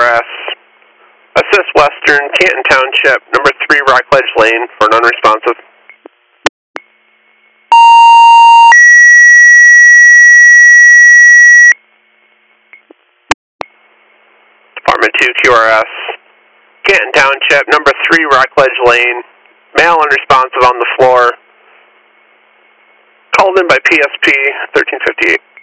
QRS. Assist Western, Canton Township, number 3 Rockledge Lane for an unresponsive. Department 2 QRS. Canton Township, number 3 Rockledge Lane. Male unresponsive on the floor. Called in by PSP 1358.